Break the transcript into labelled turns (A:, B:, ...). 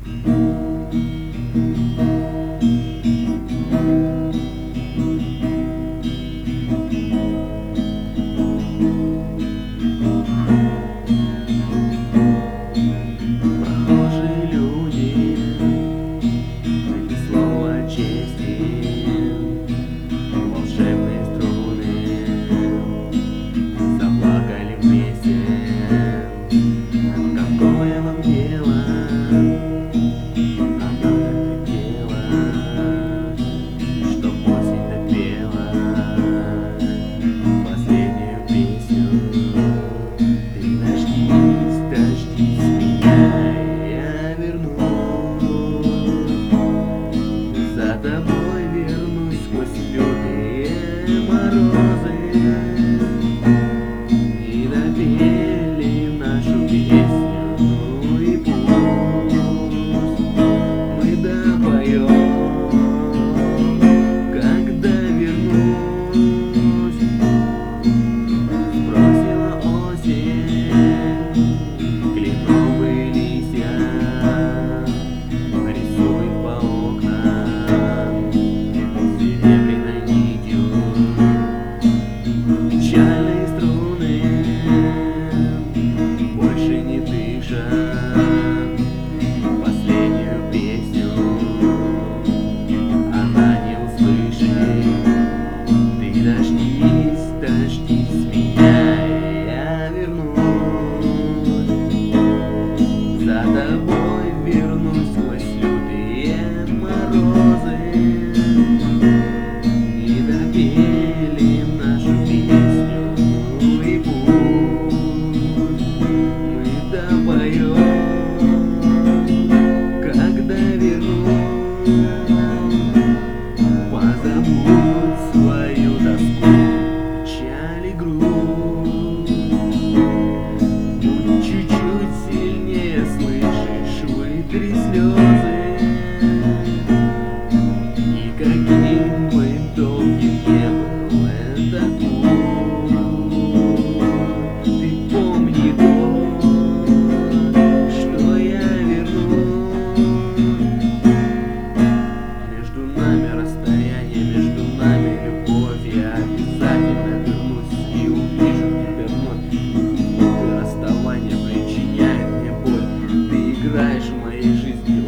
A: Прохожие люди, ни слова чести, волшебные струны заплакали вместе. Какое вам дело? Она так хотела, чтоб осень допела последнюю песню. Ты дождись, дождись меня, я вернусь, за тобой вернусь сквозь лютые морозы. И допели нашу песню, ну и пусть мы допоем, когда вернусь. Сбросила осень кленовые листья, рисует по окнам серебряной нитью печальные струны, больше не дышат последнюю песню. Она не услышит. Ты дождись, дождись меня, я вернусь, за тобой вернусь сквозь лютые морозы. И допели нашу песню, ну и пусть мы допоем, когда вернусь. Позабудь свою тоску, печаль и грусть. Будь чуть-чуть сильнее, слышишь, вытри слезы. И каким бы долгим не был этот путь, ты помни то, что я вернусь. Между нами расстояние, между нами любовь. Я обязательно вернусь и увижу тебя вновь. Расставание причиняет мне боль. Ты играешь в моей жизни